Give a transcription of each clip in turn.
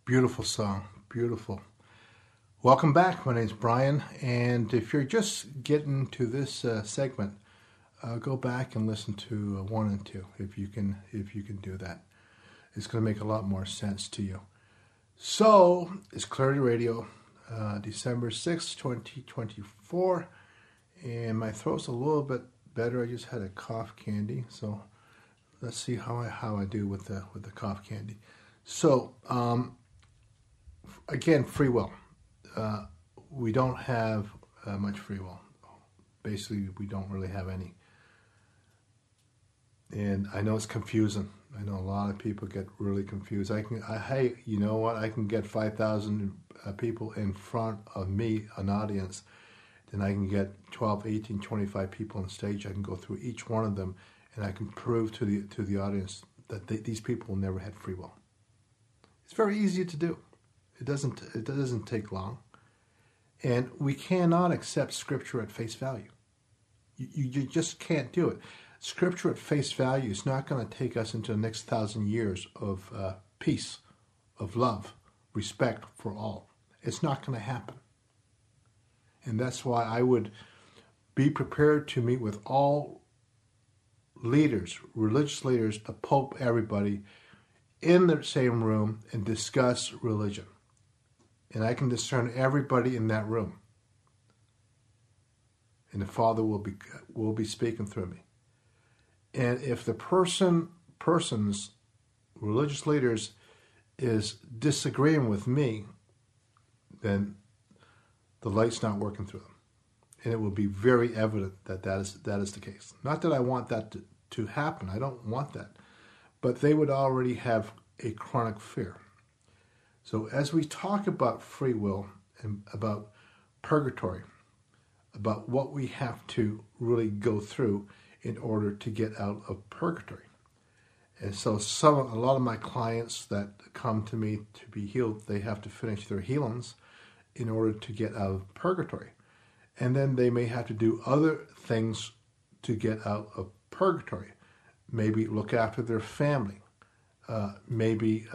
Beautiful song. Beautiful. Welcome back. My name's Brian, and if you're just getting to this segment, go back and listen to 1 and 2 if you can do that. It's going to make a lot more sense to you. So it's Clarity Radio, December 6th, 2024, and my throat's a little bit better. I just had a cough candy, so let's see how I do with the cough candy. So again, free will. We don't have much free will. Basically, we don't really have any. And I know it's confusing. I know a lot of people get really confused. Hey, you know what? I can get 5,000 people in front of me, an audience. Then I can get 12, 18, 25 people on stage. I can go through each one of them, and I can prove to the audience that these people never had free will. It's very easy to do. It doesn't take long. And we cannot accept Scripture at face value. You just can't do it. Scripture at face value is not going to take us into the next 1,000 years of peace, of love, respect for all. It's not going to happen. And that's why I would be prepared to meet with all leaders, religious leaders, the Pope, everybody, in the same room and discuss religion. And I can discern everybody in that room. And the Father will be speaking through me. And if the person's religious leaders is disagreeing with me, then the light's not working through them. And it will be very evident that is the case. Not that I want that to happen. I don't want that. But they would already have a chronic fear. So as we talk about free will and about purgatory, about what we have to really go through in order to get out of purgatory. And so a lot of my clients that come to me to be healed, they have to finish their healings in order to get out of purgatory. And then they may have to do other things to get out of purgatory. Maybe look after their family. Maybe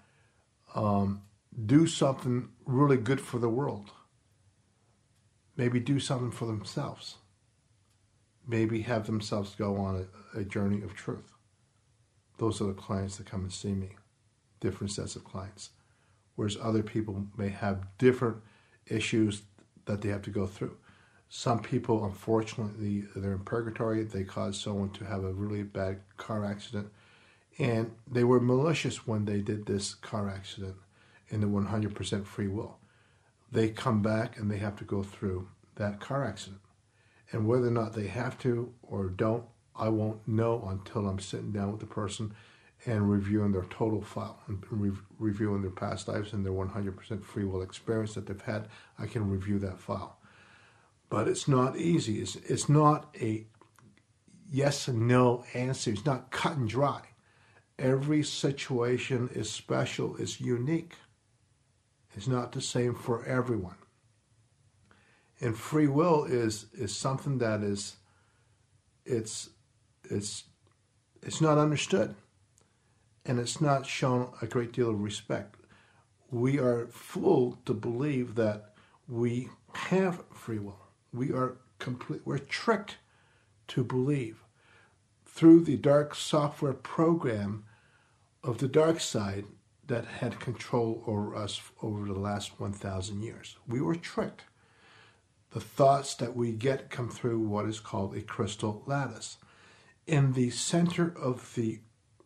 do something really good for the world. Maybe do something for themselves. Maybe have themselves go on a journey of truth. Those are the clients that come and see me. Different sets of clients. Whereas other people may have different issues that they have to go through. Some people, unfortunately, they're in purgatory. They caused someone to have a really bad car accident. And they were malicious when they did this car accident in the 100% free will. They come back and they have to go through that car accident. And whether or not they have to or don't, I won't know until I'm sitting down with the person and reviewing their total file and reviewing their past lives and their 100% free will experience that they've had. I can review that file. But it's not easy. It's not a yes and no answer. It's not cut and dry. Every situation is special, is unique. It's not the same for everyone. And free will is something that it's not understood. And it's not shown a great deal of respect. We are fooled to believe that we have free will. We're tricked to believe through the dark software program of the dark side that had control over us over the last 1,000 years. We were tricked. The thoughts that we get come through what is called a crystal lattice. In the center of the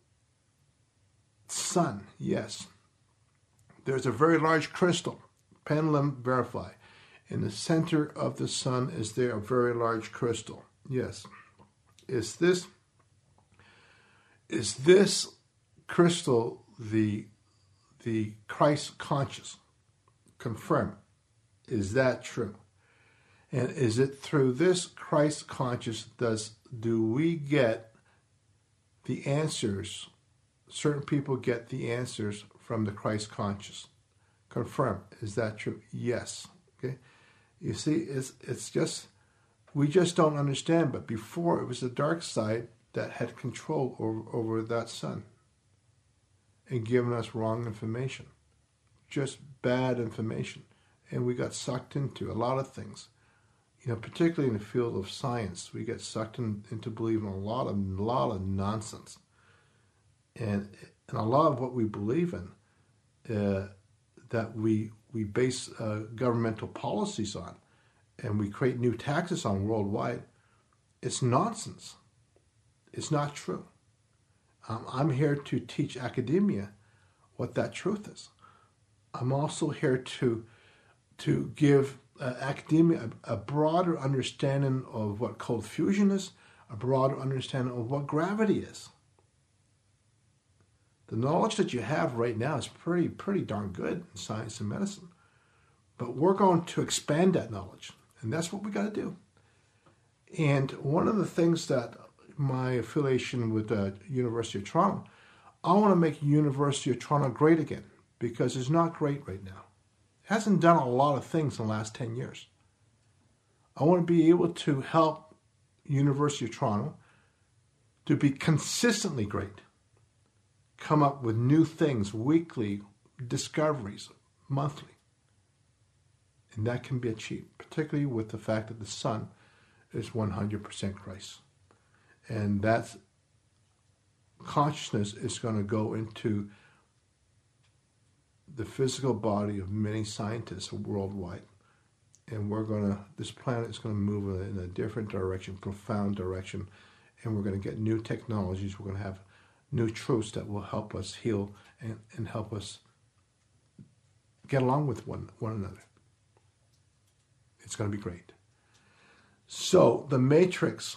sun, yes, there's a very large crystal, pendulum verify. In the center of the sun is there a very large crystal. Yes. Is this crystal the Christ conscious? Confirm. Is that true? And is it through this Christ conscious do we get the answers? Certain people get the answers from the Christ conscious. Confirm. Is that true? Yes. Okay. You see, it's just we just don't understand. But before it was the dark side that had control over that sun and given us wrong information. just bad information. And we got sucked into a lot of things. Particularly in the field of science, we get sucked into believing a lot of nonsense. And a lot of what we believe in, that we base governmental policies on, and we create new taxes on worldwide, it's nonsense. It's not true. I'm here to teach academia what that truth is. I'm also here to give academia a broader understanding of what cold fusion is, a broader understanding of what gravity is. The knowledge that you have right now is pretty darn good in science and medicine. But we're going to expand that knowledge, and that's what we got to do. And one of the things that my affiliation with the University of Toronto, I want to make University of Toronto great again, because it's not great right now. It hasn't done a lot of things in the last 10 years. I want to be able to help University of Toronto to be consistently great, come up with new things weekly, discoveries monthly. And that can be achieved, particularly with the fact that the sun is 100% Christ. And that consciousness is going to go into the physical body of many scientists worldwide. And this planet is going to move in a different direction, profound direction. And we're going to get new technologies. We're going to have new truths that will help us heal and help us get along with one another. It's going to be great. So the matrix,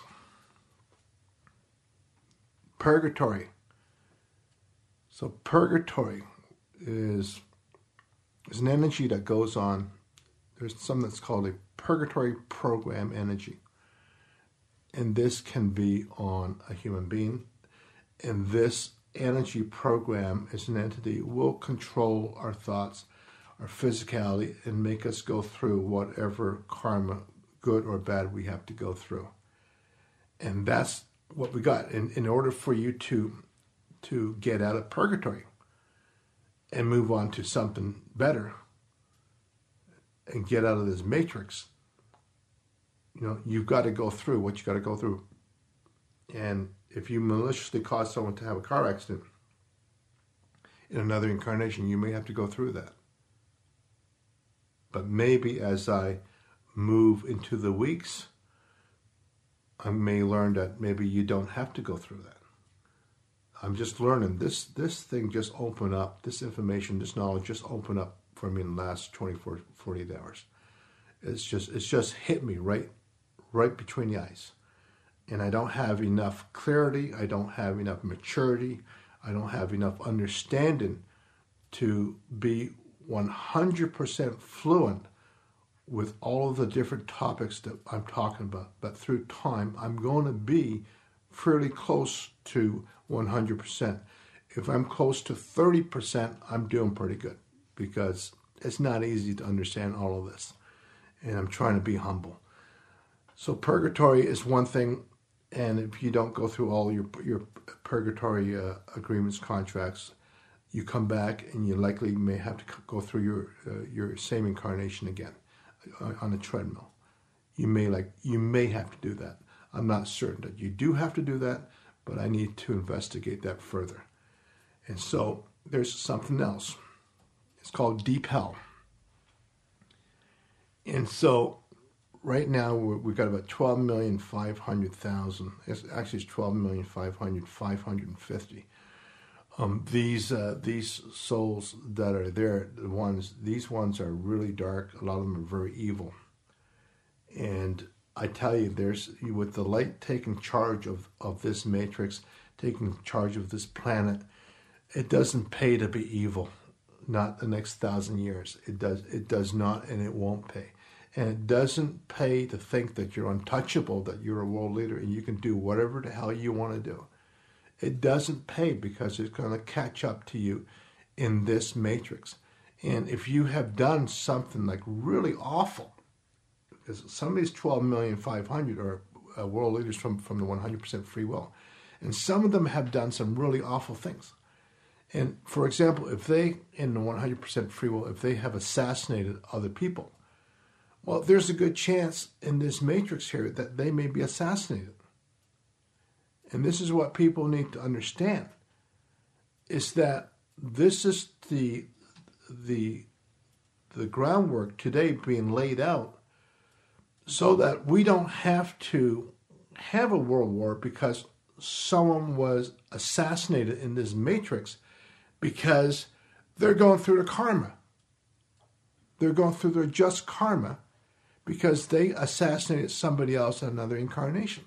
purgatory. So purgatory is an energy that goes on. There's something that's called a purgatory program energy. And this can be on a human being. And this energy program as an entity will control our thoughts, our physicality, and make us go through whatever karma, good or bad, we have to go through. And that's what we got. In order for you to get out of purgatory and move on to something better and get out of this matrix, you've got to go through what you got to go through. And if you maliciously cause someone to have a car accident in another incarnation, you may have to go through that. But maybe as I move into the weeks, I may learn that maybe you don't have to go through that. I'm just learning. This thing just opened up. This information, this knowledge just opened up for me in the last 24, 48 hours. It's just hit me right between the eyes. And I don't have enough clarity. I don't have enough maturity. I don't have enough understanding to be 100% fluent with all of the different topics that I'm talking about. But through time, I'm going to be fairly close to 100%. If I'm close to 30%, I'm doing pretty good, because it's not easy to understand all of this. And I'm trying to be humble. So purgatory is one thing. And if you don't go through all your purgatory agreements, contracts, you come back and you likely may have to go through your same incarnation again on a treadmill. You may have to do that. I'm not certain that you do have to do that, but I need to investigate that further. And so there's something else. It's called deep hell. And so right now we've got about 12,500,000. It's 12,500,550. These souls that are there, these ones are really dark. A lot of them are very evil. And I tell you, with the light taking charge of this matrix, taking charge of this planet, it doesn't pay to be evil. Not the next 1,000 years. It does not, and it won't pay. And it doesn't pay to think that you're untouchable, that you're a world leader and you can do whatever the hell you want to do. It doesn't pay, because it's going to catch up to you in this matrix. And if you have done something like really awful, because some of these 12,500,000 are world leaders from the 100% free will, and some of them have done some really awful things. And for example, if they, in the 100% free will, if they have assassinated other people, well, there's a good chance in this matrix here that they may be assassinated. And this is what people need to understand, is that this is the groundwork today being laid out so that we don't have to have a world war because someone was assassinated in this matrix, because they're going through the karma. They're going through their just karma because they assassinated somebody else in another incarnation.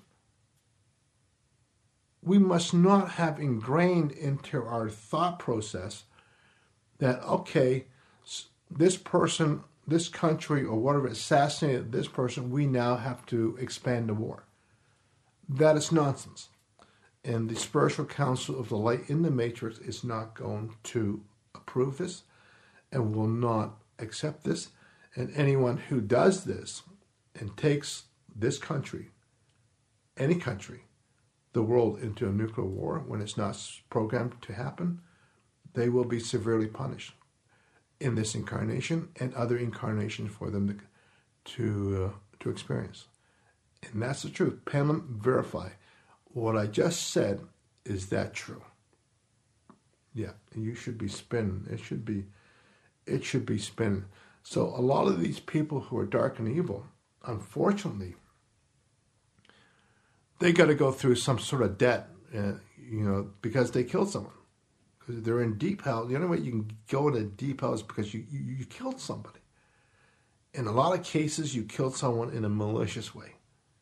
We must not have ingrained into our thought process that, okay, this person, this country, or whatever assassinated this person, we now have to expand the war. That is nonsense. And the Spiritual Council of the Light in the Matrix is not going to approve this and will not accept this. And anyone who does this and takes this country, any country, the world into a nuclear war when it's not programmed to happen, they will be severely punished in this incarnation and other incarnations for them to experience. And that's the truth. Pendulum, verify. What I just said, is that true? Yeah, you should be spinning. It should be spinning. So a lot of these people who are dark and evil, unfortunately, they got to go through some sort of debt, because they killed someone. Because they're in deep hell. The only way you can go into deep hell is because you killed somebody. In a lot of cases, you killed someone in a malicious way.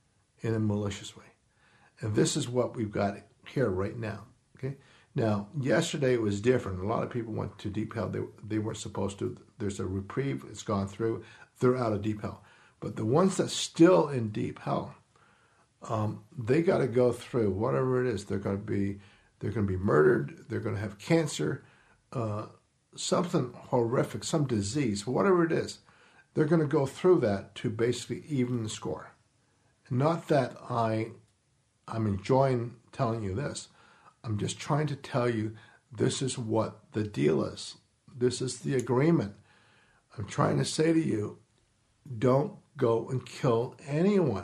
And this is what we've got here right now. Okay. Now, yesterday it was different. A lot of people went to deep hell. They weren't supposed to. There's a reprieve. It's gone through. They're out of deep hell. But the ones that's still in deep hell, they got to go through whatever it is. They're going to be murdered. They're going to have cancer, something horrific, some disease, whatever it is. They're going to go through that to basically even the score. Not that I'm enjoying telling you this. I'm just trying to tell you this is what the deal is. This is the agreement. I'm trying to say to you, don't go and kill anyone.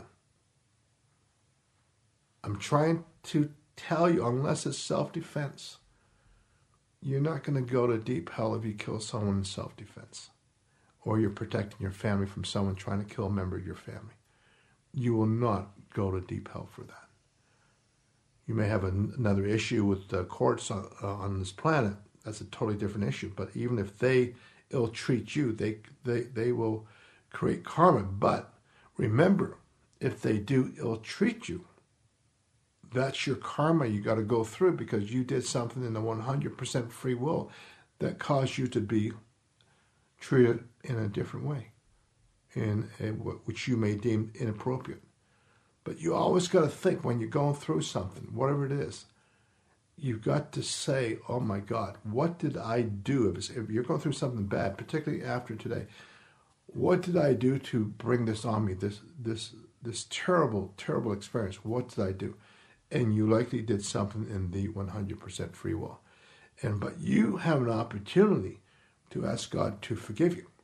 I'm trying to tell you, unless it's self-defense, you're not going to go to deep hell if you kill someone in self-defense, or you're protecting your family from someone trying to kill a member of your family. You will not go to deep hell for that. You may have another issue with the courts on this planet. That's a totally different issue. But even if they ill-treat you, they will create karma. But remember, if they do ill-treat you, that's your karma you got to go through because you did something in the 100% free will that caused you to be treated in a different way, which you may deem inappropriate. But you always got to think when you're going through something, whatever it is, you've got to say, oh my God, what did I do? If you're going through something bad, particularly after today, what did I do to bring this on me, this terrible, terrible experience? What did I do? And you likely did something in the 100% free will. But you have an opportunity to ask God to forgive you.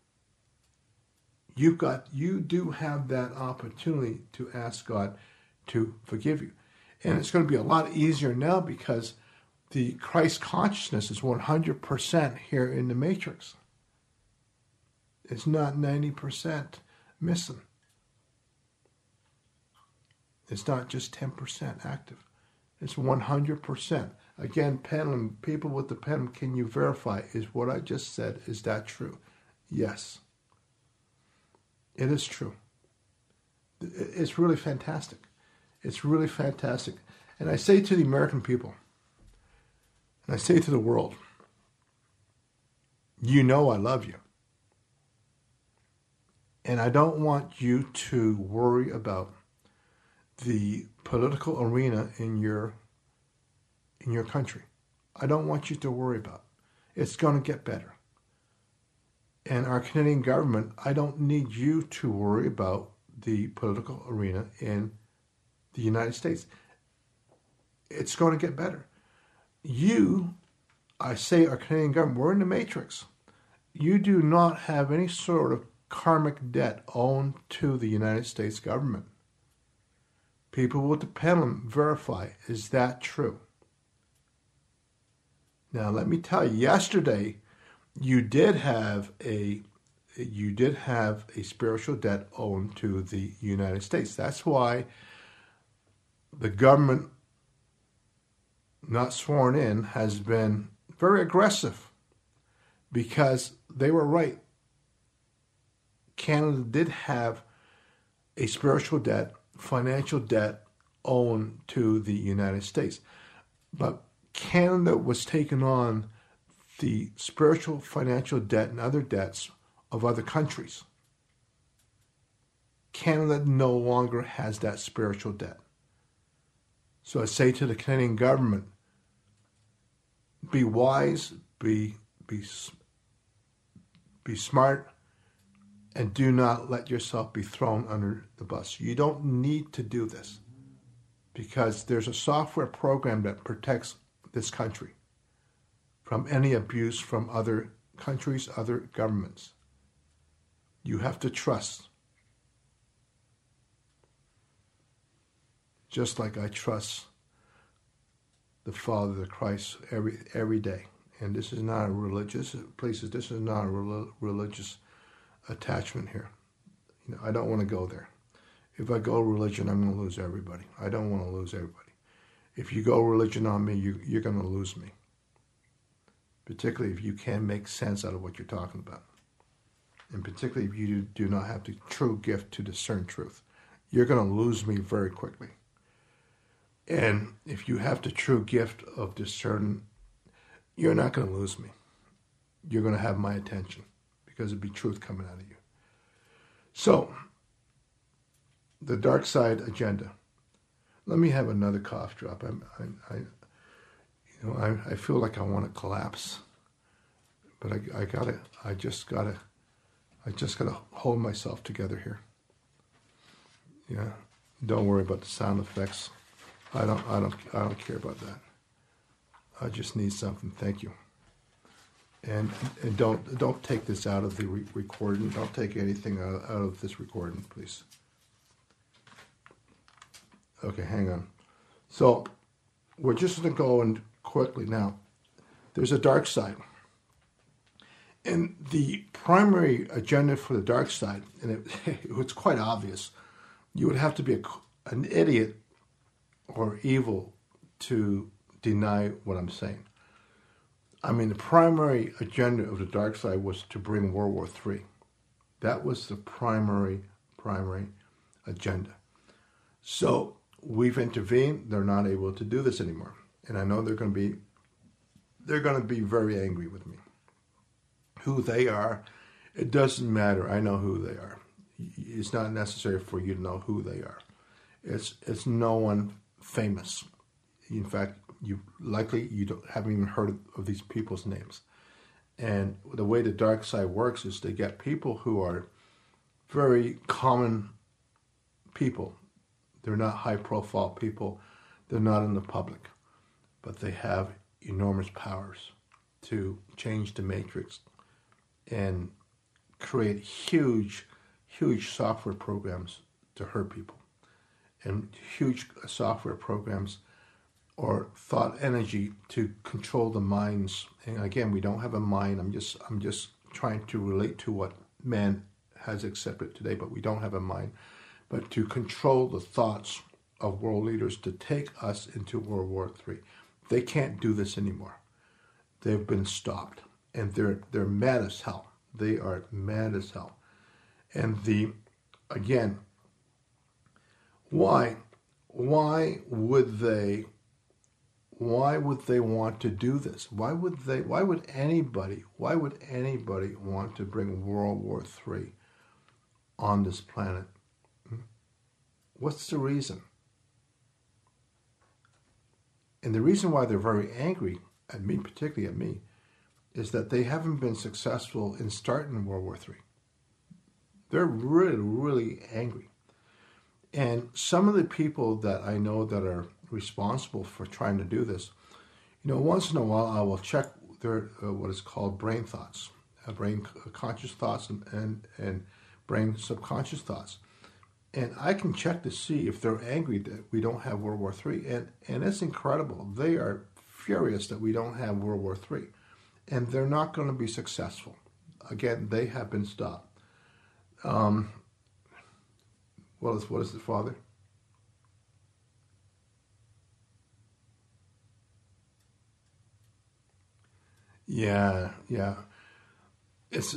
You do have that opportunity to ask God to forgive you. And it's going to be a lot easier now because the Christ consciousness is 100% here in the matrix. It's not 90% missing. It's not just 10% active. It's 100%. Again, pendulum, people with the pendulum, can you verify, is what I just said, is that true? Yes. It is true. It's really fantastic. It's really fantastic. And I say to the American people, and I say to the world, you know I love you. And I don't want you to worry about the political arena in your country. I don't want you to worry about it. It's going to get better. And our Canadian government, I don't need you to worry about the political arena in the United States. It's going to get better. You I say our Canadian government, we're in the matrix. You do not have any sort of karmic debt owed to the United States government. People will depend on verify, is that true? Now let me tell you, yesterday you did have a spiritual debt owed to the United States. That's why the government, not sworn in, has been very aggressive, because they were right. Canada did have a spiritual debt, financial debt owed to the United States. But Canada was taking on the spiritual, financial debt and other debts of other countries. Canada no longer has that spiritual debt. So I say to the Canadian government, be wise, be smart, and do not let yourself be thrown under the bus. You don't need to do this, because there's a software program that protects this country from any abuse from other countries, other governments. You have to trust. Just like I trust the Father, the Christ, every day. And this is not a religious, this is not a religious attachment here. I don't want to go there. If I go religion, I'm going to lose everybody. I don't want to lose everybody. If you go religion on me, you're going to lose me. Particularly if you can't make sense out of what you're talking about. And particularly if you do not have the true gift to discern truth. You're going to lose me very quickly. And if you have the true gift of discerning, you're not going to lose me. You're going to have my attention, because it'll be truth coming out of you. So, the dark side agenda. Let me have another cough drop. I feel like I want to collapse, but I just gotta hold myself together here. Yeah, don't worry about the sound effects. I don't care about that. I just need something. Thank you. And don't take this out of the recording. Don't take anything out of this recording, please. Okay, hang on. So we're just going to go and quickly now. There's a dark side. And the primary agenda for the dark side, and it's quite obvious, you would have to be an idiot or evil to deny what I'm saying. I mean, the primary agenda of the dark side was to bring World War III. That was the primary agenda. So we've intervened. They're not able to do this anymore. And I know they're going to be very angry with me. Who they are, it doesn't matter. I know who they are. It's not necessary for you to know who they are. It's no one famous. In fact, you haven't even heard of these people's names. And the way the dark side works is they get people who are very common people. They're not high-profile people. They're not in the public. But they have enormous powers to change the matrix and create huge software programs to hurt people. And huge software programs or thought energy to control the minds. And again, we don't have a mind. I'm just trying to relate to what man has accepted today, but we don't have a mind. But to control the thoughts of world leaders to take us into World War III. They can't do this anymore. They've been stopped. And they're mad as hell. They are mad as hell. And again, why would they want to do this? Why would anybody want to bring World War III on this planet? What's the reason? And the reason why they're very angry at me, particularly at me, is that they haven't been successful in starting World War III. They're really, really angry. And some of the people that I know that are responsible for trying to do this, once in a while I will check they're what is called brain thoughts, brain conscious thoughts and brain subconscious thoughts. And I can check to see if they're angry that we don't have World War III. And it's incredible. They are furious that we don't have World War III. And they're not going to be successful. Again, they have been stopped. What is it, Father? Yeah. It's,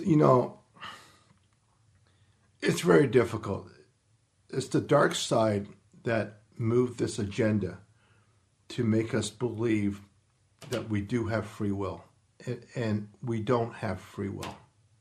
it's very difficult. It's the dark side that moved this agenda to make us believe that we do have free will. And we don't have free will.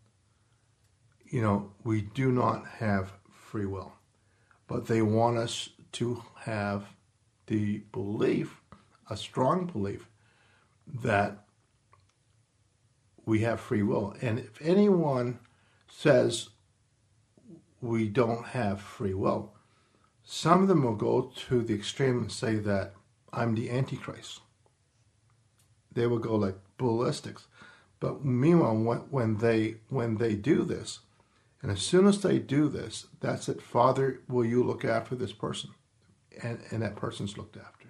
We do not have free will. But they want us to have the belief, a strong belief, that we have free will. And if anyone says we don't have free will, some of them will go to the extreme and say that I'm the Antichrist. They will go like ballistics. But meanwhile, when they do this, and as soon as they do this, that's it. Father, will you look after this person? And that person's looked after.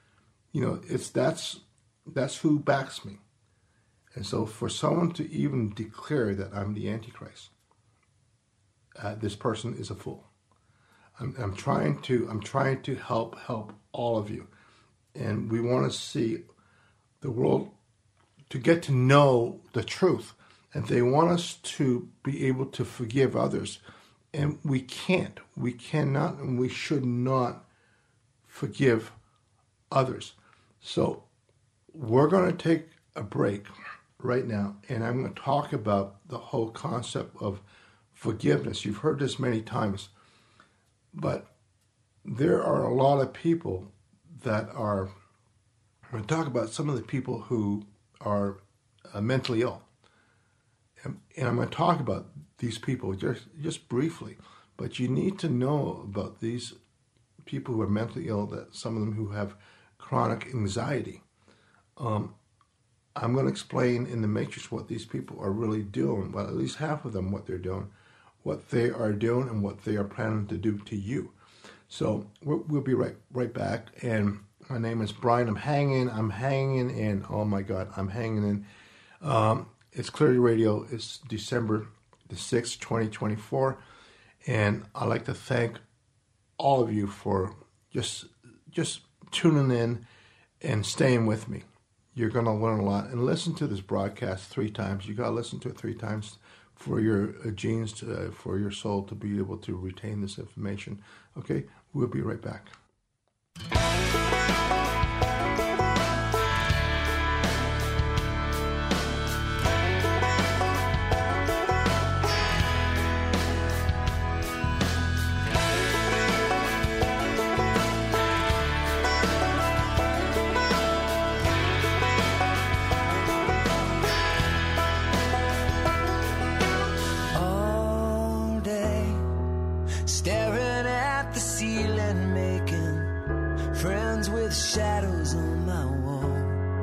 That's who backs me. And so for someone to even declare that I'm the Antichrist, this person is a fool. I'm trying to help all of you, and we want to see the world to get to know the truth, and they want us to be able to forgive others, and we cannot, and we should not forgive others. So we're going to take a break right now, and I'm going to talk about the whole concept of forgiveness. You've heard this many times, but there are a lot of people that are, I'm going to talk about some of the people who are mentally ill. And I'm going to talk about these people just briefly, but you need to know about these people who are mentally ill, that some of them who have chronic anxiety. I'm going to explain in the Matrix what these people are really doing, well, at least half of them what they're doing, what they are doing, and what they are planning to do to you. So we'll be right back. And my name is Brian. I'm hanging in. Oh my God, I'm hanging in. It's Clarity Radio. It's December the 6th, 2024. And I'd like to thank all of you for just tuning in and staying with me. You're going to learn a lot. And listen to this broadcast 3 times. You got to listen to it 3 times for your genes, for your soul to be able to retain this information. Okay? We'll be right back. Shadows on my wall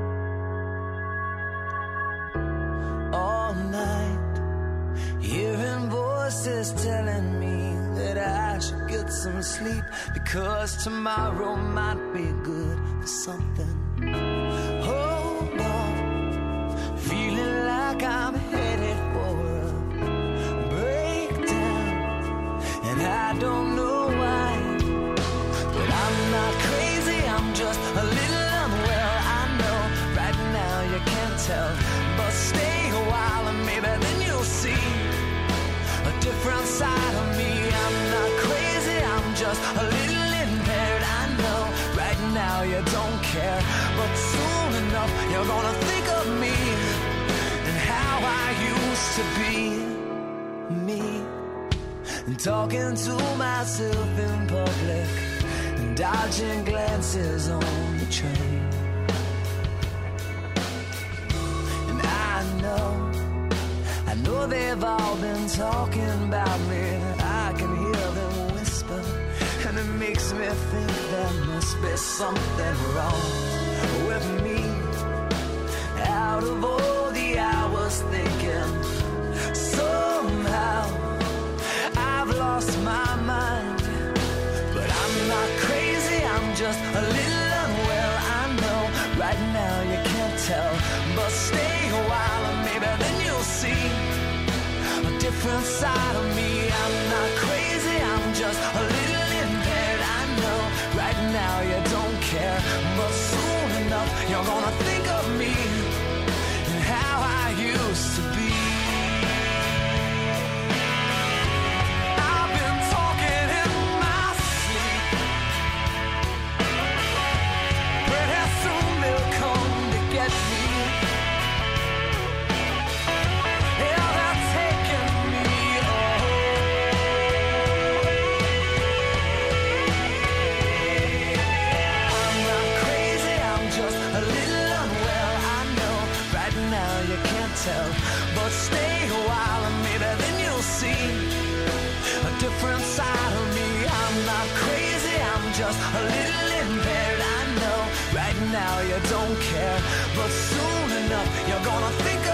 all night, hearing voices telling me that I should get some sleep, because tomorrow might be good for something. Hold on, feeling like I'm headed for a breakdown, and I don't know why, but I'm not crazy, I'm just a little unwell. I know right now you can't tell, but stay a while and maybe then you'll see a different side of me. I'm not crazy, I'm just a little impaired. I know right now you don't care, but soon enough you're gonna think of me and how I used to be me, and talking to myself in public, dodging glances on the train. And I know they've all been talking about me. I can hear them whisper, and it makes me think there must be something wrong with me. Out of all I was thinking somehow I've lost my mind. But I'm not crazy, I'm just a little unwell. I know right now you can't tell, but stay a while and maybe then you'll see a different side of me. I'm not crazy, I'm just a little impaired. I know right now you don't care, but soon enough you're gonna think of me and how I used to be. I've been talking in my sleep. Pretty soon they'll come to get me. Yeah, they're taking me away. I'm not crazy, I'm just a little unwell. I know right now you can't tell, but stay a while and maybe then you'll see a different side of me. I'm not crazy, I'm just a little impaired. I know right now you don't care, but soon enough you're gonna think